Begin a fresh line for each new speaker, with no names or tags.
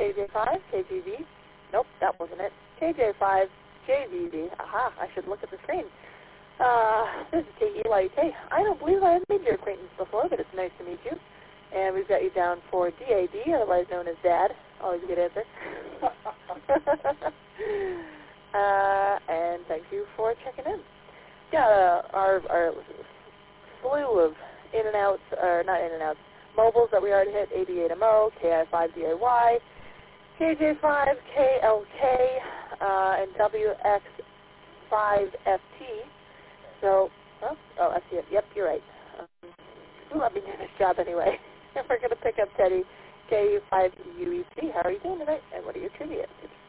KJ5, KGV. Nope, that wasn't it. KJ5, JVV. Aha, I should look at the screen. This is KEYK. I don't believe I have made your acquaintance before, but it's nice to meet you. And we've got you down for DAD, otherwise known as Dad. Always a good answer. And thank you for checking in. Yeah, our slew of in and outs, or not in and outs, mobiles that we already hit: AD8MO, KI5DAY, KJ5KLK, and WX5FT. So, oh, FT, yep, you're right. Who let me do this job anyway? And we're going to pick up Teddy, KU5UEC. How are you doing tonight? And what are your trivia?